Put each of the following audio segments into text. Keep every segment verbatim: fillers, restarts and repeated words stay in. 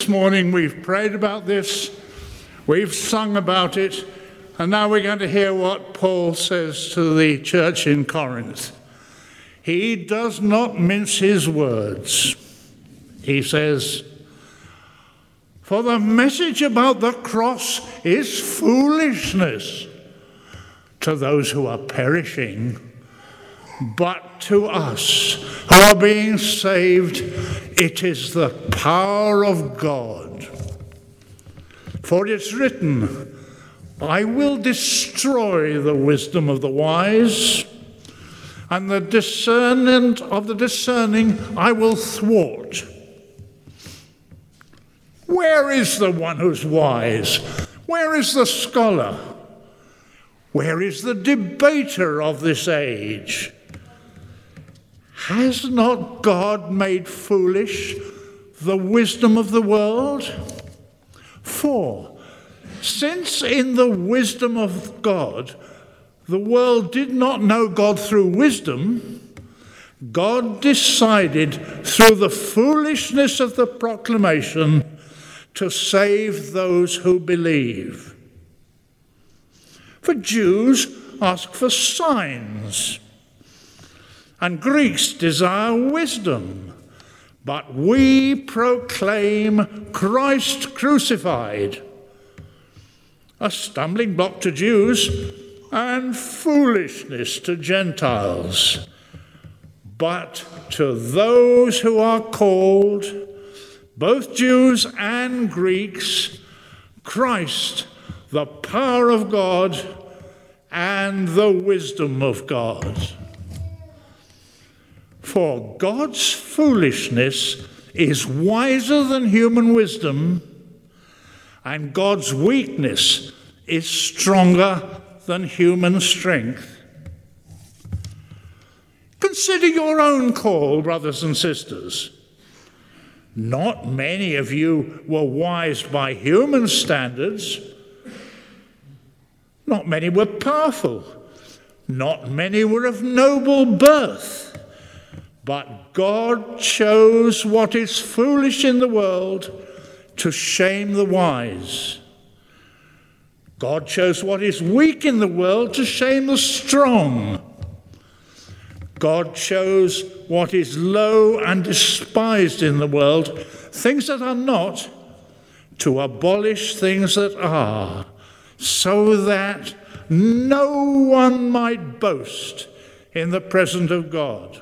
morning we've prayed about this, we've sung about it, and now we're going to hear what Paul says to the church in Corinth. He does not mince his words. He says, "For the message about the cross is foolishness to those who are perishing, but to us who are being saved, it is the power of God. For it's written, I will destroy the wisdom of the wise, and the discernment of the discerning I will thwart." Where is the one who's wise? Where is the scholar? Where is the debater of this age? Has not God made foolish the wisdom of the world? For since in the wisdom of God, the world did not know God through wisdom, God decided through the foolishness of the proclamation to save those who believe. For Jews ask for signs, and Greeks desire wisdom, but we proclaim Christ crucified, a stumbling block to Jews and foolishness to Gentiles. But to those who are called, both Jews and Greeks, Christ, the power of God and the wisdom of God. For God's foolishness is wiser than human wisdom, and God's weakness is stronger than human strength. Consider your own call, brothers and sisters. Not many of you were wise by human standards. Not many were powerful. Not many were of noble birth. But God chose what is foolish in the world to shame the wise. God chose what is weak in the world to shame the strong. God chose what is low and despised in the world, things that are not, to abolish things that are, so that no one might boast in the presence of God.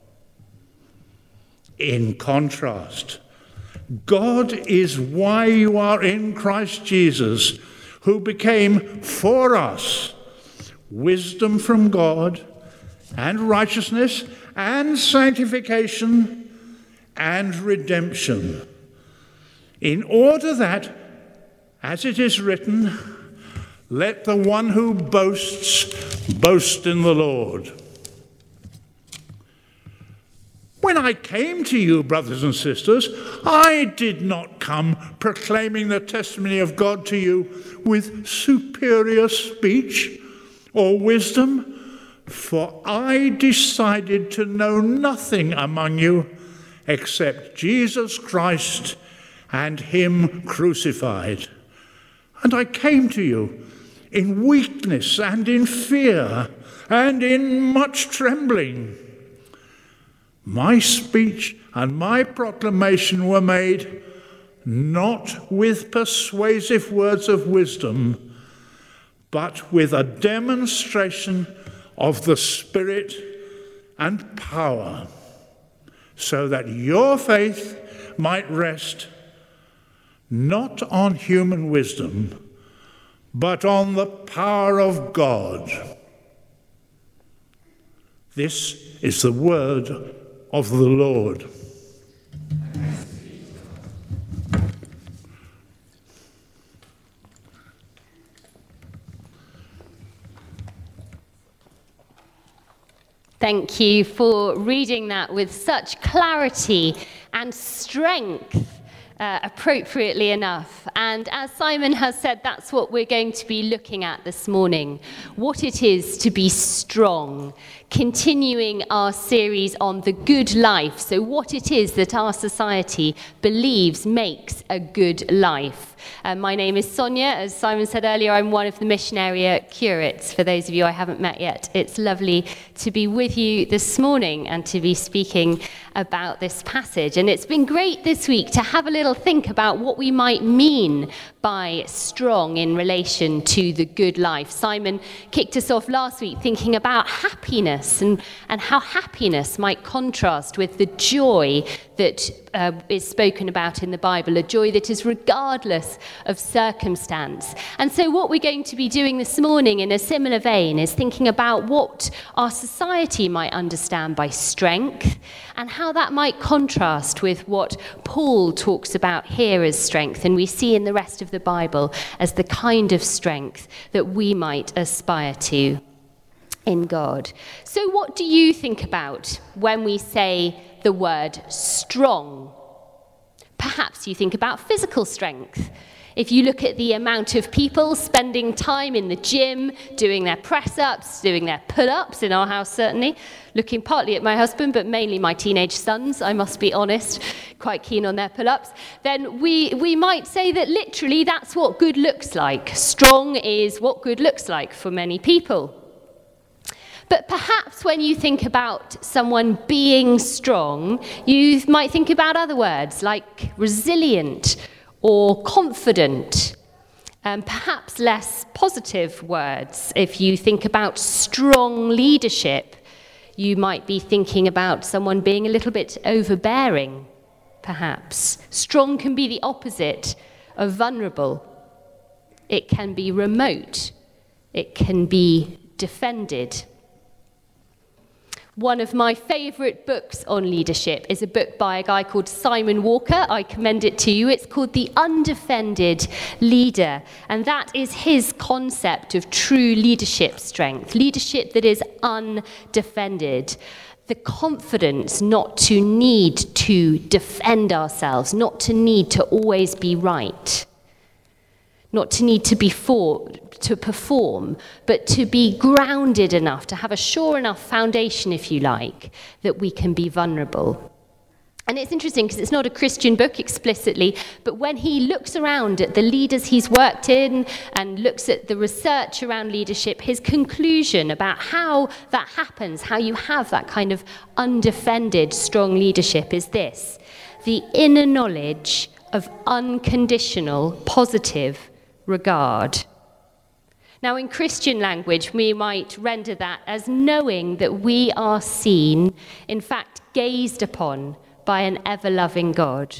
In contrast, God is why you are in Christ Jesus, who became for us wisdom from God, and righteousness, and sanctification, and redemption, in order that, as it is written, let the one who boasts boast in the Lord. When I came to you, brothers and sisters, I did not come proclaiming the testimony of God to you with superior speech or wisdom, for I decided to know nothing among you except Jesus Christ and him crucified. And I came to you in weakness and in fear and in much trembling. My speech and my proclamation were made not with persuasive words of wisdom, but with a demonstration of the Spirit and power, so that your faith might rest not on human wisdom, but on the power of God. This is the word of the Lord. Thank you for reading that with such clarity and strength. uh, appropriately enough. And as Simon has said, that's what we're going to be looking at this morning, what it is to be strong, continuing our series on the good life, so what it is that our society believes makes a good life. Uh, my name is Sonia. As Simon said earlier, I'm one of the mission area curates. For those of you I haven't met yet, it's lovely to be with you this morning and to be speaking about this passage. And it's been great this week to have a little think about what we might mean by strong in relation to the good life. Simon kicked us off last week thinking about happiness and, and how happiness might contrast with the joy that uh, is spoken about in the Bible, a joy that is regardless of circumstance. And so what we're going to be doing this morning in a similar vein is thinking about what our society might understand by strength and how that might contrast with what Paul talks about here as strength and we see in the rest of the Bible as the kind of strength that we might aspire to in God. So what do you think about when we say the word strong? Perhaps you think about physical strength. If you look at the amount of people spending time in the gym, doing their press-ups, doing their pull-ups, in our house certainly, looking partly at my husband, but mainly my teenage sons, I must be honest, quite keen on their pull-ups, then we, we might say that literally that's what good looks like. Strong is what good looks like for many people. But perhaps when you think about someone being strong, you might think about other words like resilient or confident, um, perhaps less positive words. If you think about strong leadership, you might be thinking about someone being a little bit overbearing, perhaps. Strong can be the opposite of vulnerable. It can be remote. It can be defended. One of my favourite books on leadership is a book by a guy called Simon Walker. I commend it to you. It's called The Undefended Leader. And that is his concept of true leadership strength, leadership that is undefended. The confidence not to need to defend ourselves, not to need to always be right, not to need to be for, to perform, but to be grounded enough, to have a sure enough foundation, if you like, that we can be vulnerable. And it's interesting because it's not a Christian book explicitly, but when he looks around at the leaders he's worked in and looks at the research around leadership, his conclusion about how that happens, how you have that kind of undefended, strong leadership is this: the inner knowledge of unconditional, positive regard. Now, in Christian language, we might render that as knowing that we are seen, in fact, gazed upon by an ever-loving God.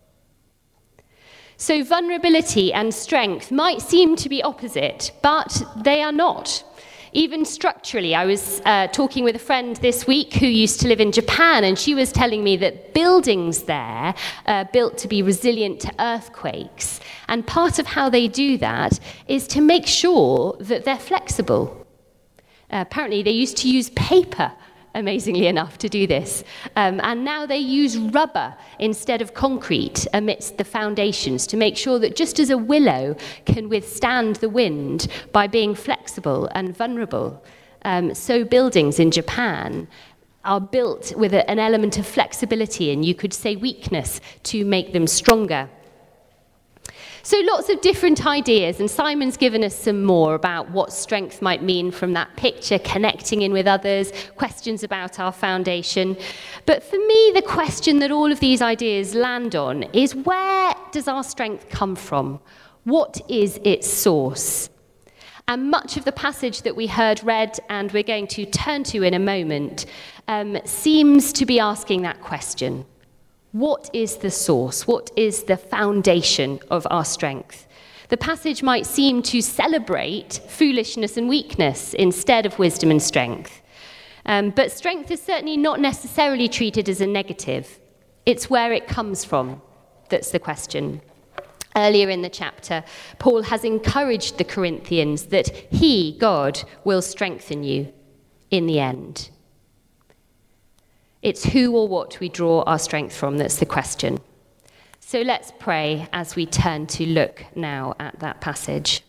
So vulnerability and strength might seem to be opposite, but they are not. Even structurally, I was uh, talking with a friend this week who used to live in Japan, and she was telling me that buildings there are built to be resilient to earthquakes. And part of how they do that is to make sure that they're flexible. Uh, apparently, they used to use paper, amazingly enough, to do this. Um, and now they use rubber instead of concrete amidst the foundations to make sure that just as a willow can withstand the wind by being flexible and vulnerable, um, so buildings in Japan are built with a, an element of flexibility, and you could say weakness, to make them stronger. So lots of different ideas, and Simon's given us some more about what strength might mean from that picture, connecting in with others, questions about our foundation. But for me, the question that all of these ideas land on is, where does our strength come from? What is its source? And much of the passage that we heard read, and we're going to turn to in a moment, um, seems to be asking that question. What is the source? What is the foundation of our strength? The passage might seem to celebrate foolishness and weakness instead of wisdom and strength. Um, but strength is certainly not necessarily treated as a negative. It's where it comes from that's the question. Earlier in the chapter, Paul has encouraged the Corinthians that he, God, will strengthen you in the end. It's who or what we draw our strength from that's the question. So let's pray as we turn to look now at that passage.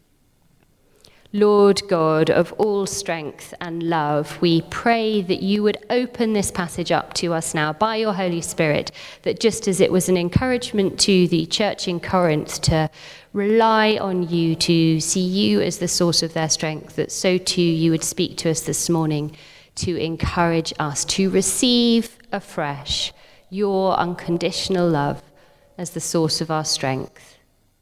Lord God of all strength and love, we pray that you would open this passage up to us now by your Holy Spirit, that just as it was an encouragement to the church in Corinth to rely on you, to see you as the source of their strength, that so too you would speak to us this morning to encourage us to receive afresh your unconditional love as the source of our strength.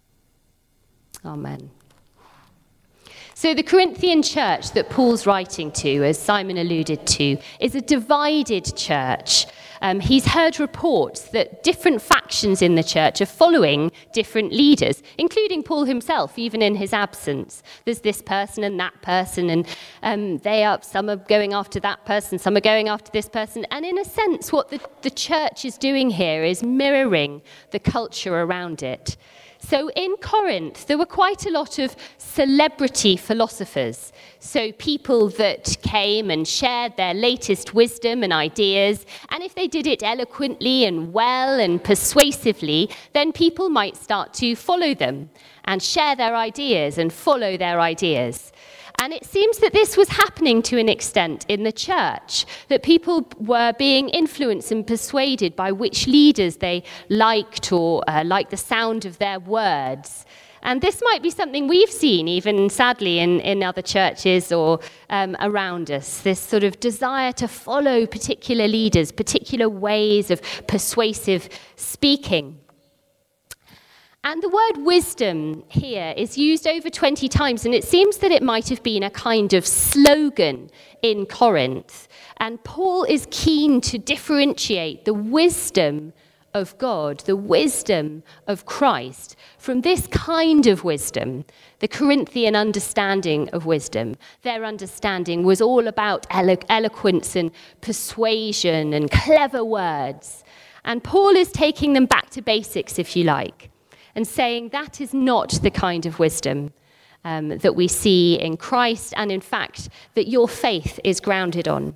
Amen. So the Corinthian church that Paul's writing to, as Simon alluded to, is a divided church. Um, he's heard reports that different factions in the church are following different leaders, including Paul himself, even in his absence. There's this person and that person, and um, they are, some are going after that person, some are going after this person. And in a sense, what the, the church is doing here is mirroring the culture around it. So in Corinth, there were quite a lot of celebrity philosophers. So people that came and shared their latest wisdom and ideas. And if they did it eloquently and well and persuasively, then people might start to follow them and share their ideas and follow their ideas. And it seems that this was happening to an extent in the church, that people were being influenced and persuaded by which leaders they liked or uh, liked the sound of their words. And this might be something we've seen, even sadly, in, in other churches or um, around us, this sort of desire to follow particular leaders, particular ways of persuasive speaking. And the word wisdom here is used over twenty times, and it seems that it might have been a kind of slogan in Corinth. And Paul is keen to differentiate the wisdom of God, the wisdom of Christ, from this kind of wisdom, the Corinthian understanding of wisdom. Their understanding was all about elo- eloquence and persuasion and clever words. And Paul is taking them back to basics, if you like, and saying that is not the kind of wisdom um, that we see in Christ, and in fact, that your faith is grounded on.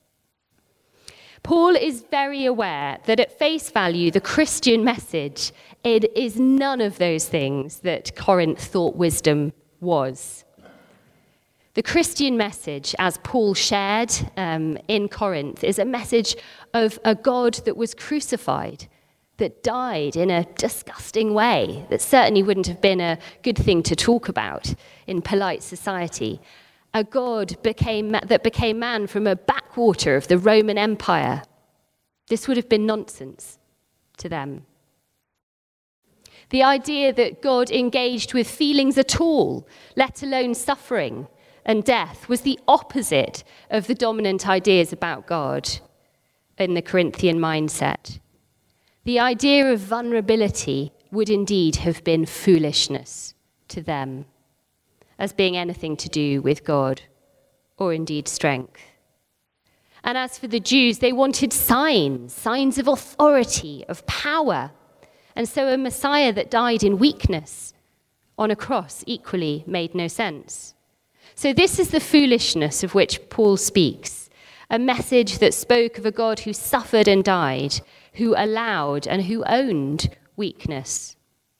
Paul is very aware that at face value, the Christian message, it is none of those things that Corinth thought wisdom was. The Christian message, as Paul shared um, in Corinth, is a message of a God that was crucified, that died in a disgusting way, that certainly wouldn't have been a good thing to talk about in polite society. A God became, that became man from a backwater of the Roman Empire. This would have been nonsense to them. The idea that God engaged with feelings at all, let alone suffering and death, was the opposite of the dominant ideas about God in the Corinthian mindset. The idea of vulnerability would indeed have been foolishness to them, as being anything to do with God, or indeed strength. And as for the Jews, they wanted signs, signs of authority, of power. And so a Messiah that died in weakness on a cross equally made no sense. So this is the foolishness of which Paul speaks, a message that spoke of a God who suffered and died, who allowed and who owned weakness.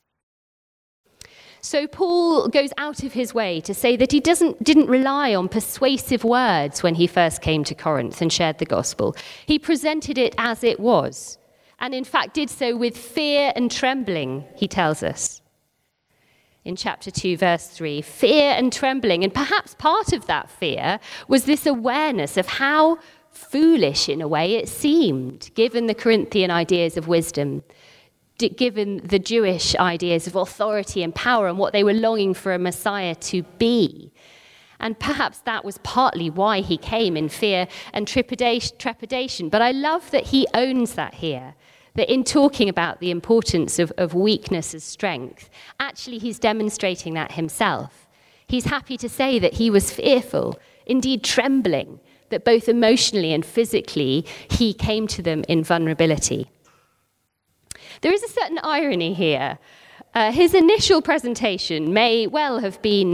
So Paul goes out of his way to say that he doesn't, didn't rely on persuasive words when he first came to Corinth and shared the gospel. He presented it as it was, and in fact did so with fear and trembling, he tells us. In chapter two, verse three, fear and trembling. And perhaps part of that fear was this awareness of how foolish, in a way, it seemed, given the Corinthian ideas of wisdom, given the Jewish ideas of authority and power and what they were longing for a Messiah to be. And perhaps that was partly why he came in fear and trepidation. But I love that he owns that here, that in talking about the importance of, of weakness as strength, actually he's demonstrating that himself. He's happy to say that he was fearful, indeed trembling, that both emotionally and physically he came to them in vulnerability. There is a certain irony here. Uh, his initial presentation may well have been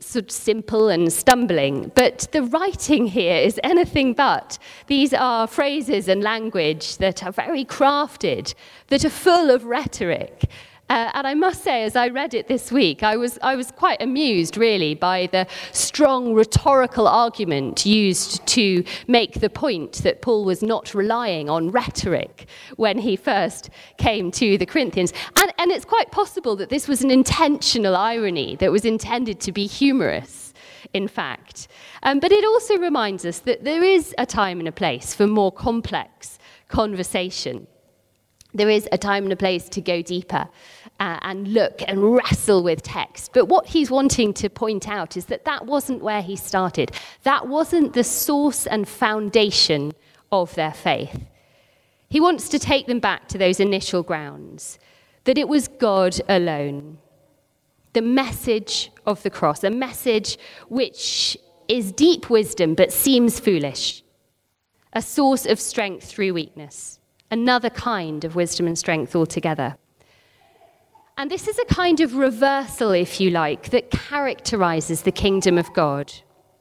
sort of simple and stumbling, but the writing here is anything but. These are phrases and language that are very crafted, that are full of rhetoric. Uh, and I must say, as I read it this week, I was I was quite amused, really, by the strong rhetorical argument used to make the point that Paul was not relying on rhetoric when he first came to the Corinthians. And, and it's quite possible that this was an intentional irony that was intended to be humorous, in fact. Um, but it also reminds us that there is a time and a place for more complex conversation. There is a time and a place to go deeper uh, and look and wrestle with text. But what he's wanting to point out is that that wasn't where he started. That wasn't the source and foundation of their faith. He wants to take them back to those initial grounds, that it was God alone. The message of the cross, a message which is deep wisdom but seems foolish, a source of strength through weakness. Another kind of wisdom and strength altogether. And this is a kind of reversal, if you like, that characterizes the kingdom of God.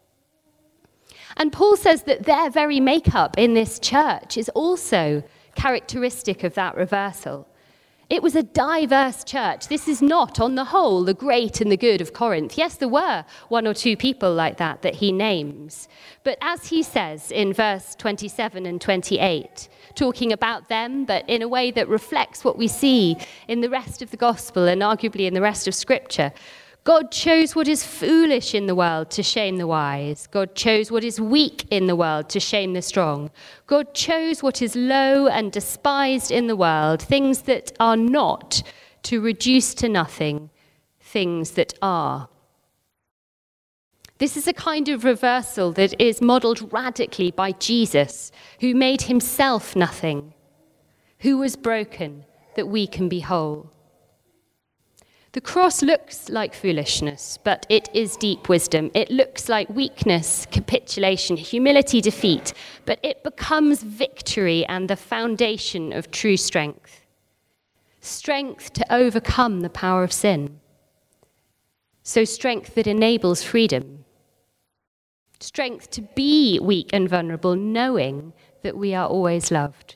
And Paul says that their very makeup in this church is also characteristic of that reversal. It was a diverse church. This is not, on the whole, the great and the good of Corinth. Yes, there were one or two people like that that he names. But as he says in verse twenty-seven and twenty-eight, talking about them, but in a way that reflects what we see in the rest of the gospel and arguably in the rest of Scripture, God chose what is foolish in the world to shame the wise. God chose what is weak in the world to shame the strong. God chose what is low and despised in the world, things that are not, to reduce to nothing things that are. This is a kind of reversal that is modeled radically by Jesus, who made himself nothing, who was broken that we can be whole. The cross looks like foolishness, but it is deep wisdom. It looks like weakness, capitulation, humility, defeat, but it becomes victory and the foundation of true strength. Strength to overcome the power of sin. So strength that enables freedom. Strength to be weak and vulnerable, knowing that we are always loved.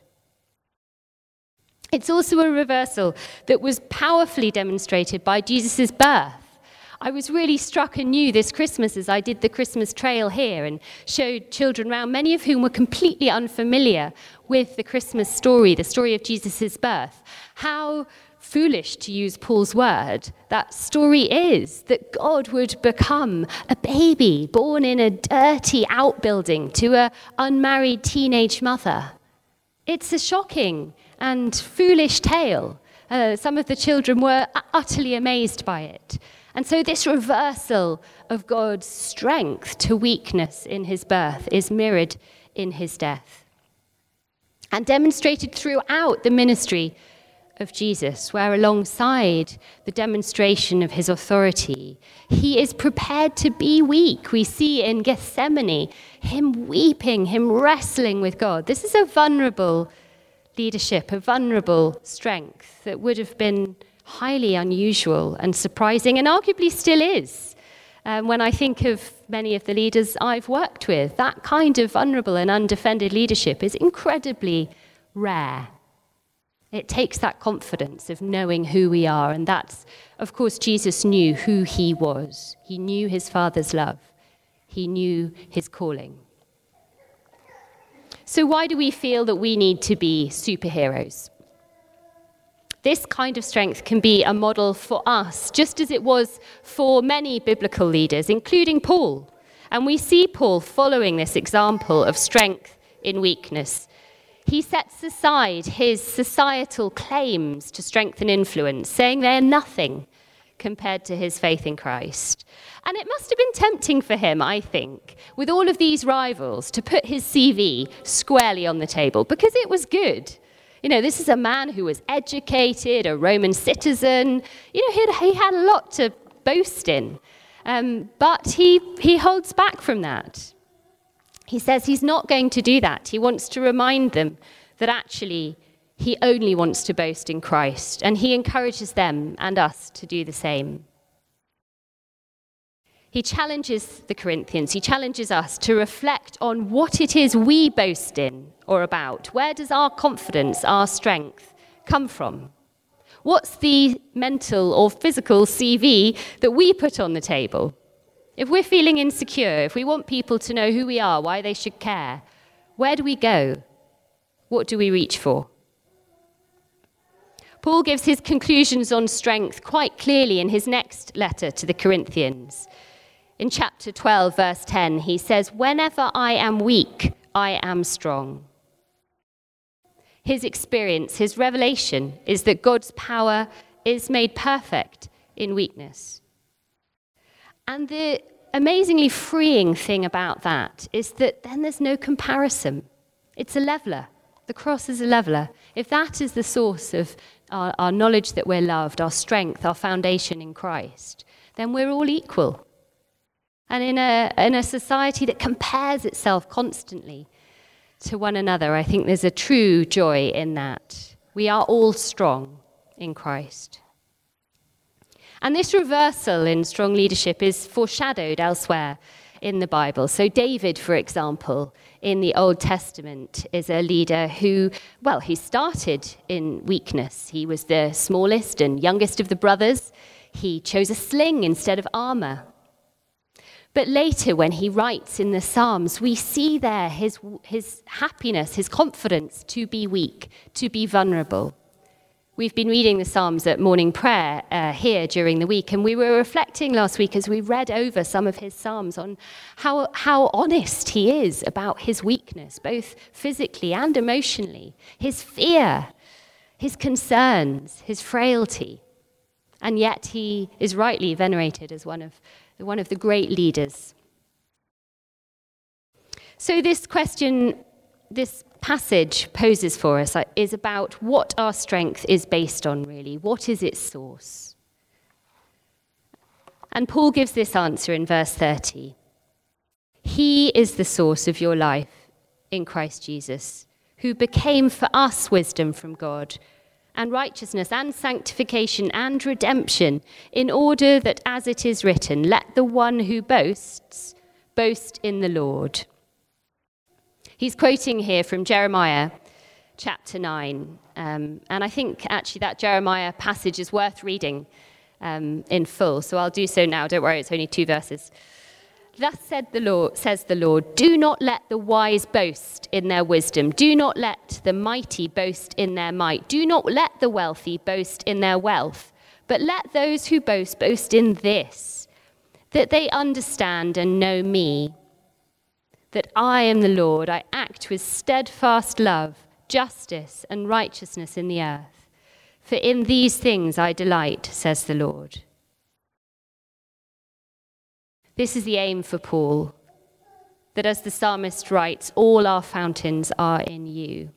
It's also a reversal that was powerfully demonstrated by Jesus' birth. I was really struck anew this Christmas as I did the Christmas trail here and showed children around, many of whom were completely unfamiliar with the Christmas story, the story of Jesus' birth. How foolish, to use Paul's word, that story is, that God would become a baby born in a dirty outbuilding to an unmarried teenage mother. It's a shocking and foolish tale. Uh, some of the children were utterly amazed by it. And so this reversal of God's strength to weakness in his birth is mirrored in his death. And demonstrated throughout the ministry of Jesus, where alongside the demonstration of his authority, he is prepared to be weak. We see in Gethsemane him weeping, him wrestling with God. This is a vulnerable leadership, a vulnerable strength that would have been highly unusual and surprising, and arguably still is. Um, when I think of many of the leaders I've worked with, that kind of vulnerable and undefended leadership is incredibly rare. It takes that confidence of knowing who we are, and that's, of course, Jesus knew who he was. He knew his Father's love. He knew his calling. So why do we feel that we need to be superheroes? This kind of strength can be a model for us, just as it was for many biblical leaders, including Paul. And we see Paul following this example of strength in weakness. He sets aside his societal claims to strength and influence, saying they're nothing compared to his faith in Christ. And it must have been tempting for him, I think, with all of these rivals, to put his C V squarely on the table, because it was good. You know, this is a man who was educated, a Roman citizen. You know, he had, he had a lot to boast in. Um, but he, he holds back from that. He says he's not going to do that. He wants to remind them that actually he only wants to boast in Christ, and he encourages them and us to do the same. he challenges the Corinthians, he challenges us to reflect on what it is we boast in or about. Where does our confidence, our strength come from? What's the mental or physical C V that we put on the table? If we're feeling insecure, if we want people to know who we are, why they should care, where do we go? What do we reach for? Paul gives his conclusions on strength quite clearly in his next letter to the Corinthians. In chapter twelve, verse ten, he says, "Whenever I am weak, I am strong." His experience, his revelation, is that God's power is made perfect in weakness. And the amazingly freeing thing about that is that then there's no comparison. It's a leveler. The cross is a leveler. If that is the source of our, our knowledge that we're loved, our strength, our foundation in Christ, then we're all equal. And in a, in a society that compares itself constantly to one another, I think there's a true joy in that. We are all strong in Christ. And this reversal in strong leadership is foreshadowed elsewhere in the Bible. So David, for example, in the Old Testament, is a leader who, well, he started in weakness. He was the smallest and youngest of the brothers. He chose a sling instead of armor. But later, when he writes in the Psalms, we see there his, his happiness, his confidence to be weak, to be vulnerable. We've been reading the Psalms at morning prayer uh, here during the week, and we were reflecting last week as we read over some of his Psalms on how, how honest he is about his weakness, both physically and emotionally, his fear, his concerns, his frailty. And yet he is rightly venerated as one of one of the great leaders. So this question, this passage poses for us is about what our strength is based on, really. What is its source? And Paul gives this answer in verse thirty. He is the source of your life in Christ Jesus, who became for us wisdom from God, and righteousness and sanctification and redemption, in order that, as it is written, let the one who boasts, boast in the Lord. He's quoting here from Jeremiah chapter nine. Um, and I think actually that Jeremiah passage is worth reading um, in full. So I'll do so now. Don't worry, it's only two verses. Thus said the Lord, says the Lord, do not let the wise boast in their wisdom. Do not let the mighty boast in their might. Do not let the wealthy boast in their wealth. But let those who boast boast in this, that they understand and know me, that I am the Lord. I act with steadfast love, justice, and righteousness in the earth. For in these things I delight, says the Lord. This is the aim for Paul, that as the psalmist writes, all our fountains are in you.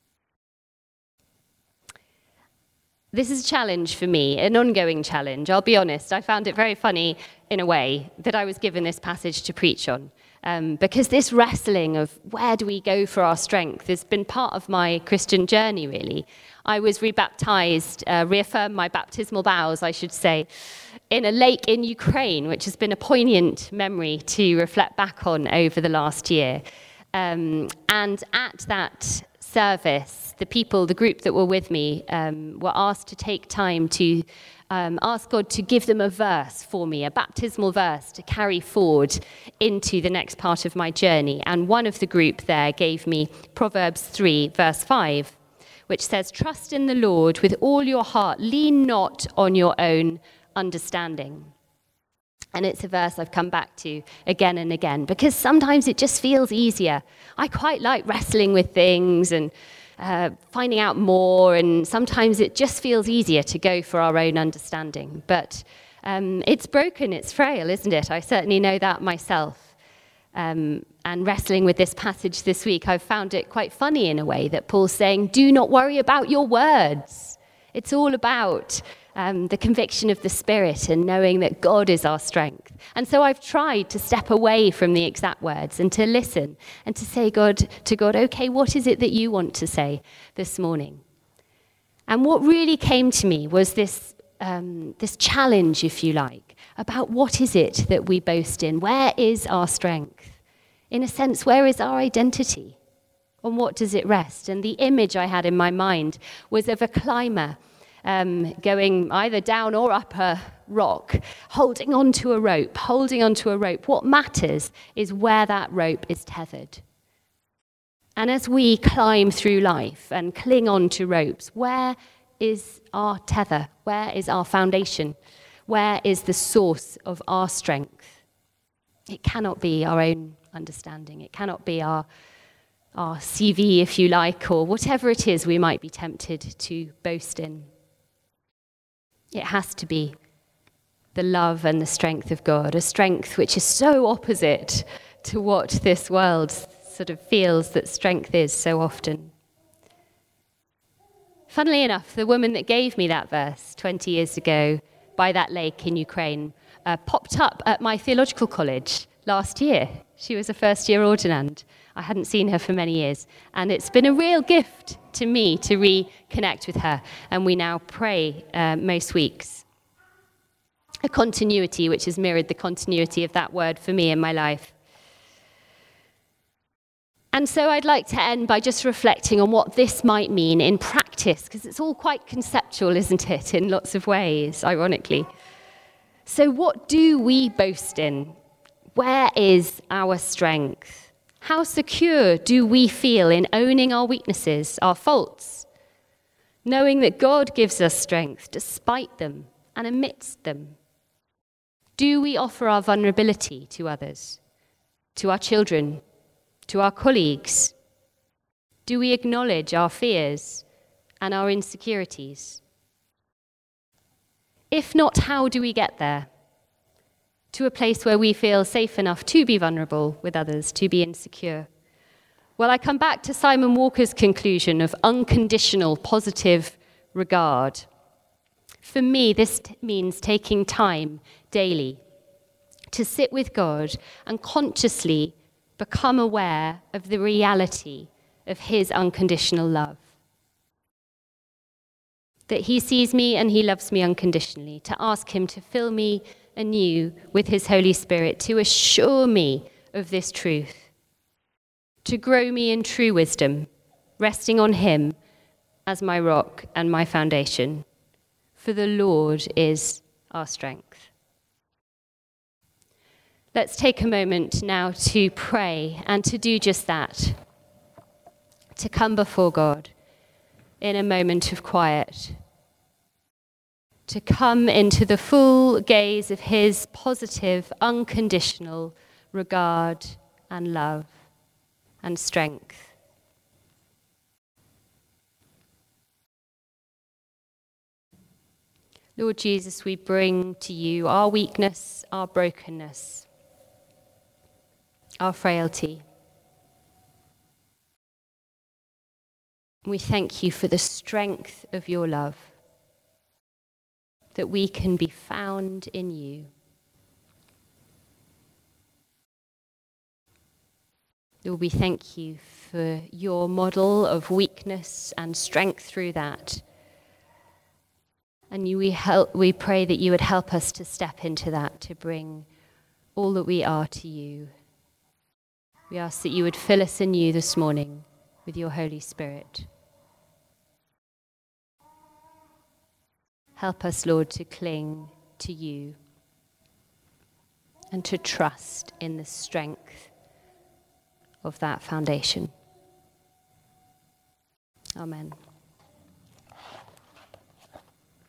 This is a challenge for me, an ongoing challenge. I'll be honest, I found it very funny in a way that I was given this passage to preach on. Um, because this wrestling of where do we go for our strength has been part of my Christian journey, really. I was rebaptized, uh, reaffirmed my baptismal vows, I should say, in a lake in Ukraine, which has been a poignant memory to reflect back on over the last year. Um, and at that service, the people, the group that were with me, um, were asked to take time to um, ask God to give them a verse for me, a baptismal verse to carry forward into the next part of my journey. And one of the group there gave me Proverbs three, verse five, which says, trust in the Lord with all your heart, lean not on your own understanding. And it's a verse I've come back to again and again, because sometimes it just feels easier. I quite like wrestling with things and uh, finding out more, and sometimes it just feels easier to go for our own understanding. But um, it's broken, it's frail, isn't it? I certainly know that myself. Um, and wrestling with this passage this week, I've found it quite funny in a way that Paul's saying, do not worry about your words. It's all about Um, the conviction of the Spirit and knowing that God is our strength. And so I've tried to step away from the exact words and to listen and to say God to God, okay, what is it that you want to say this morning? And what really came to me was this um, this challenge, if you like, about what is it that we boast in? Where is our strength? In a sense, where is our identity? On what does it rest? And the image I had in my mind was of a climber um, going either down or up a rock, holding onto a rope, holding onto a rope. What matters is where that rope is tethered. And as we climb through life and cling on to ropes, where is our tether? Where is our foundation? Where is the source of our strength? It cannot be our own understanding. It cannot be our, our C V, if you like, or whatever it is we might be tempted to boast in. It has to be the love and the strength of God, a strength which is so opposite to what this world sort of feels that strength is so often. Funnily enough, the woman that gave me that verse twenty years ago by that lake in Ukraine uh, popped up at my theological college last year. She was a first-year ordinand. I hadn't seen her for many years, and it's been a real gift to me to reconnect with her, and we now pray uh, most weeks. A continuity which has mirrored the continuity of that word for me in my life. And so I'd like to end by just reflecting on what this might mean in practice, because it's all quite conceptual, isn't it, in lots of ways, ironically. So what do we boast in? Where is our strength? How secure do we feel in owning our weaknesses, our faults, knowing that God gives us strength despite them and amidst them? Do we offer our vulnerability to others, to our children, to our colleagues? Do we acknowledge our fears and our insecurities? If not, how do we get there? To a place where we feel safe enough to be vulnerable with others, to be insecure? Well, I come back to Simon Walker's conclusion of unconditional positive regard. For me, this t- means taking time daily to sit with God and consciously become aware of the reality of his unconditional love. That he sees me and he loves me unconditionally, to ask him to fill me anew with his Holy Spirit, to assure me of this truth, to grow me in true wisdom, resting on him as my rock and my foundation. For the Lord is our strength. Let's take a moment now to pray and to do just that, to come before God in a moment of quiet, to come into the full gaze of his positive, unconditional regard and love and strength. Lord Jesus, we bring to you our weakness, our brokenness, our frailty. We thank you for the strength of your love, that we can be found in you. Lord, we thank you for your model of weakness and strength through that. And you, we, help, we pray that you would help us to step into that, to bring all that we are to you. We ask that you would fill us anew this morning with your Holy Spirit. Help us, Lord, to cling to you and to trust in the strength of that foundation. Amen.